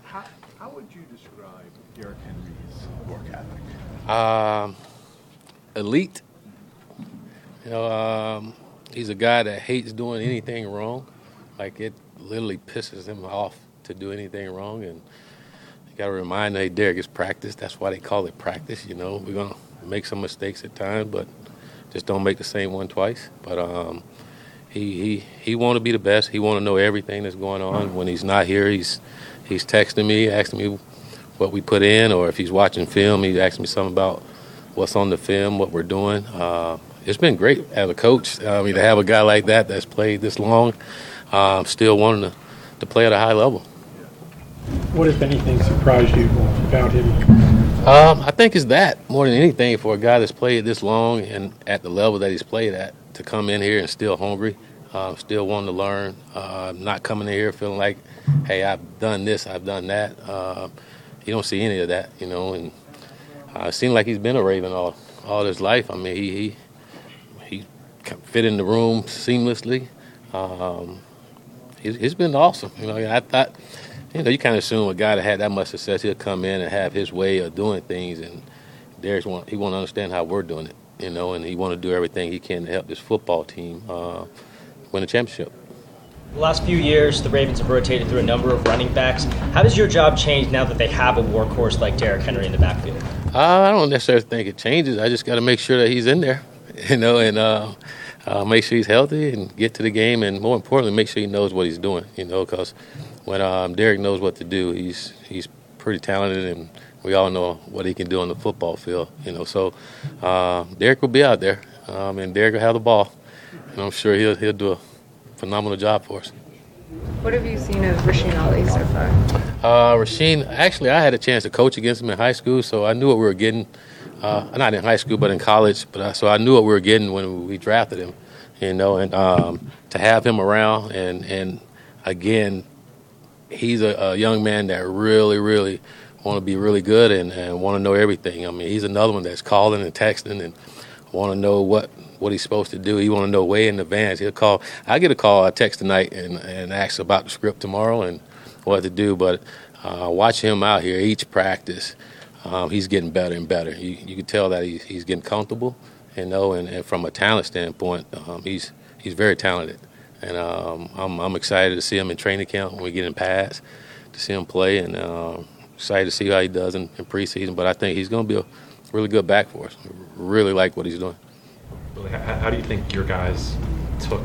How would you describe Derrick Henry's work ethic? Elite. He's a guy that hates doing anything wrong. Like, it literally pisses him off to do anything wrong. And you got to remind him, hey, Derrick, it's practice. That's why they call it practice. We're going to make some mistakes at times, but just don't make the same one twice. But he want to be the best. He want to know everything that's going on. When he's not here, he's texting me, asking me what we put in, or if he's watching film, he's asking me something about what's on the film, what we're doing. It's been great as a coach. To have a guy like that that's played this long, still wanting to play at a high level. What, if anything, surprised you about him? I think it's that more than anything, for a guy that's played this long and at the level that he's played at, to come in here and still hungry, still wanting to learn, not coming in here feeling like, hey, I've done this, I've done that. You don't see any of that, and it seems like he's been a Raven all his life. I mean, he fit in the room seamlessly. It's been awesome. I thought, you kind of assume a guy that had that much success, he'll come in and have his way of doing things, and Derrick want to understand how we're doing it, and he want to do everything he can to help this football team win a championship. The last few years, the Ravens have rotated through a number of running backs. How does your job change now that they have a workhorse like Derrick Henry in the backfield? I don't necessarily think it changes. I just got to make sure that he's in there, and make sure he's healthy and get to the game, and more importantly, make sure he knows what he's doing, because when Derrick knows what to do, he's pretty talented, and we all know what he can do on the football field, So Derrick will be out there, and Derrick will have the ball, and I'm sure he'll do a phenomenal job for us. What have you seen of Rasheen Ali so far? Rasheen, actually, I had a chance to coach against him in high school, so I knew what we were getting. Not in high school, but in college. So I knew what we were getting when we drafted him, and to have him around, and again, he's a young man that really, really want to be really good and want to know everything. I mean, he's another one that's calling and texting and want to know what he's supposed to do. He want to know way in advance. He'll call. I get a call, I text tonight and ask about the script tomorrow and what to do. But watch him out here each practice. He's getting better and better. You can tell that he's getting comfortable, and from a talent standpoint, he's very talented. And I'm excited to see him in training camp when we get in pads, to see him play, and excited to see how he does in preseason. But I think he's going to be a really good back for us. Really like what he's doing. How do you think your guys took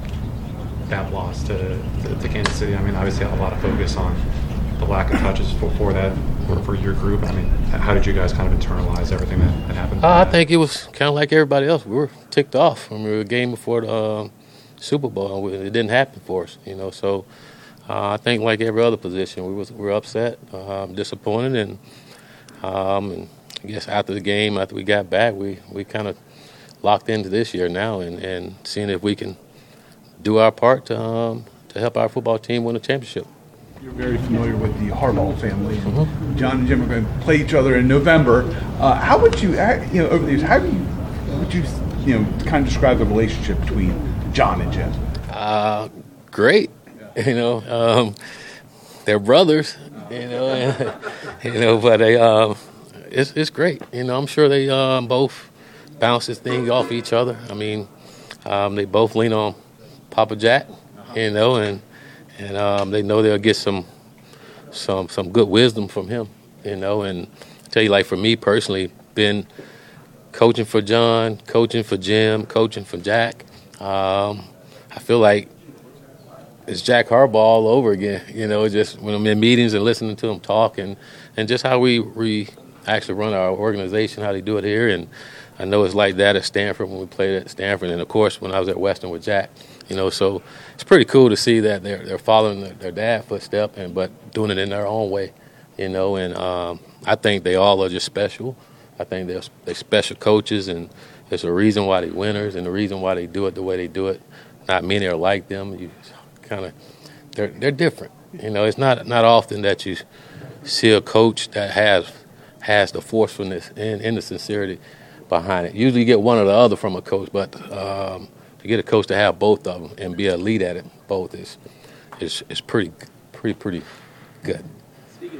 that loss to Kansas City? I mean, obviously a lot of focus on the lack of touches for your group. I mean, how did you guys kind of internalize everything that happened? I think it was kind of like everybody else. We were ticked off when we were a game before the Super Bowl. It didn't happen for us, So I think like every other position, we were upset, disappointed, and I guess after the game, after we got back, we kind of locked into this year now and seeing if we can do our part to help our football team win a championship. You're very familiar with the Harbaugh family. Mm-hmm. John and Jim are going to play each other in November. How would you, over the years, would you kind of describe the relationship between John and Jim? Great. They're brothers. But they, it's great. I'm sure they both bounce this thing off each other. I mean, they both lean on Papa Jack, and they know they'll get some good wisdom from him, And I tell you, like for me personally, been coaching for John, coaching for Jim, coaching for Jack. I feel like it's Jack Harbaugh all over again. Just when I'm in meetings and listening to him talk, and just how we actually run our organization, how they do it here. And I know it's like that at Stanford when we played at Stanford, and of course when I was at Western with Jack. So it's pretty cool to see that they're following their dad's footstep, but doing it in their own way. And I think they all are just special. I think they're special coaches, and there's a reason why they're winners, and the reason why they do it the way they do it. Not many are like them. They're different. It's not often that you see a coach that has the forcefulness and the sincerity behind it. Usually you get one or the other from a coach, but to get a coach to have both of them and be a lead at it both is pretty good. Speaking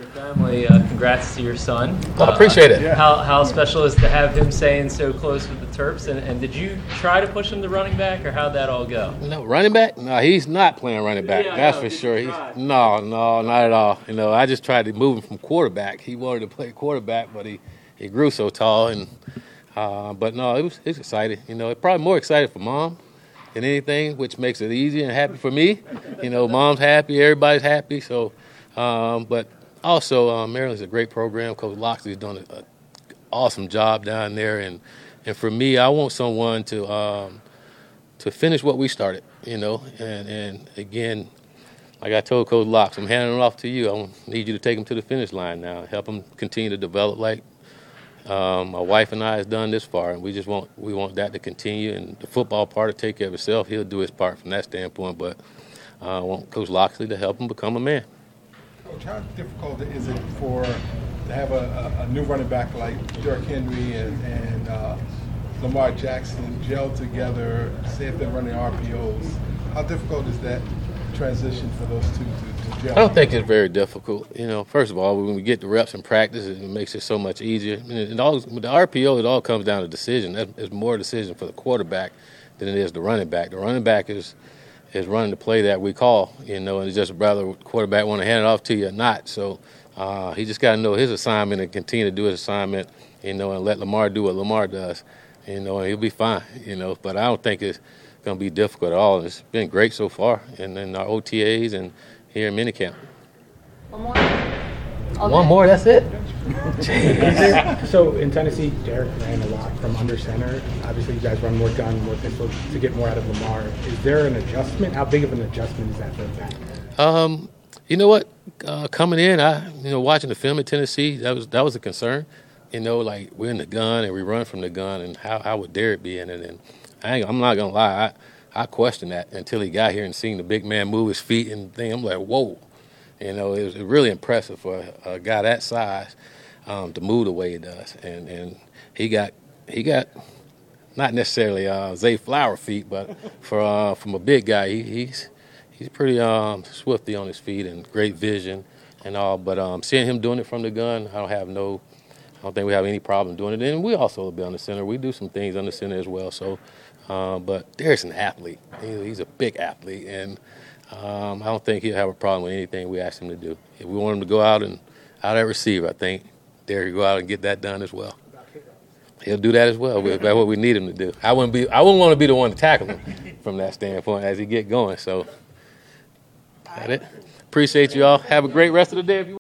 family. Congrats to your son. I appreciate it. How special is to have him staying so close with the Terps? And did you try to push him to running back, or how'd that all go? No, running back? No, he's not playing running back. Yeah, I That's know. for Did sure. you try? No, not at all. I just tried to move him from quarterback. He wanted to play quarterback, but he grew so tall. And but no, it was exciting. It's probably more excited for Mom than anything, which makes it easy and happy for me. Mom's happy, everybody's happy. So, but also Maryland's a great program. Coach Loxley's done an awesome job down there, and for me, I want someone to finish what we started. And again, like I told Coach Locks, I'm handing it off to you. I need you to take him to the finish line now, help him continue to develop like my wife and I has done this far, and we want that to continue. And the football part to take care of itself. He'll do his part from that standpoint, but I want Coach Loxley to help him become a man. Coach, how difficult is it to have a new running back like Derrick Henry and Lamar Jackson gel together, say if they're running RPOs? How difficult is that transition for those two to gel? I don't think it's very difficult. First of all, when we get the reps in practice, it makes it so much easier. With the RPO, it all comes down to decision. It's more a decision for the quarterback than it is the running back. The running back is running the play that we call, and it's just whether the quarterback want to hand it off to you or not. So he just got to know his assignment and continue to do his assignment, and let Lamar do what Lamar does, and he'll be fine, But I don't think it's going to be difficult at all. It's been great so far, and then our OTAs and here in minicamp. One more? One more, that's it? So in Tennessee, Derek ran a lot from under center. Obviously, you guys run more gun, more pistol to get more out of Lamar. Is there an adjustment? How big of an adjustment is that for a back? You know what? Coming in, watching the film in Tennessee, that was a concern. Like we're in the gun and we run from the gun, and how would Derek be in it? And I'm not gonna lie, I questioned that until he got here and seen the big man move his feet and thing. I'm like, whoa. It was really impressive for a guy that size to move the way he does, and he got not necessarily Zay Flower feet, but from a big guy, he's pretty swifty on his feet and great vision and all. But seeing him doing it from the gun, I don't think we have any problem doing it. And we also will be on the center. We do some things on the center as well. So, but Derek's an athlete. He's a big athlete, and I don't think he'll have a problem with anything we ask him to do. If we want him to go out at receiver, I think Derek will go out and get that done as well. He'll do that as well. That's what we need him to do. I wouldn't want to be the one to tackle him from that standpoint as he get going. So, that it. Appreciate you all. Have a great rest of the day.